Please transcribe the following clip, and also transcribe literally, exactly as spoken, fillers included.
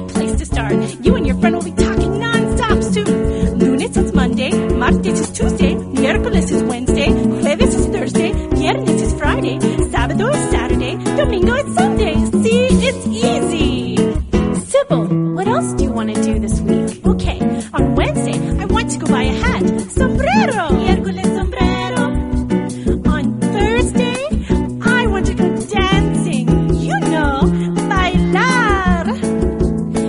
great place to start. You and your friend will be talking non-stop soon. Lunes is Monday, martes is Tuesday, miércoles is Wednesday, jueves is Thursday, viernes is Friday, sábado is Saturday, domingo is Sunday. See, it's easy. Sybil, what else do you want to do this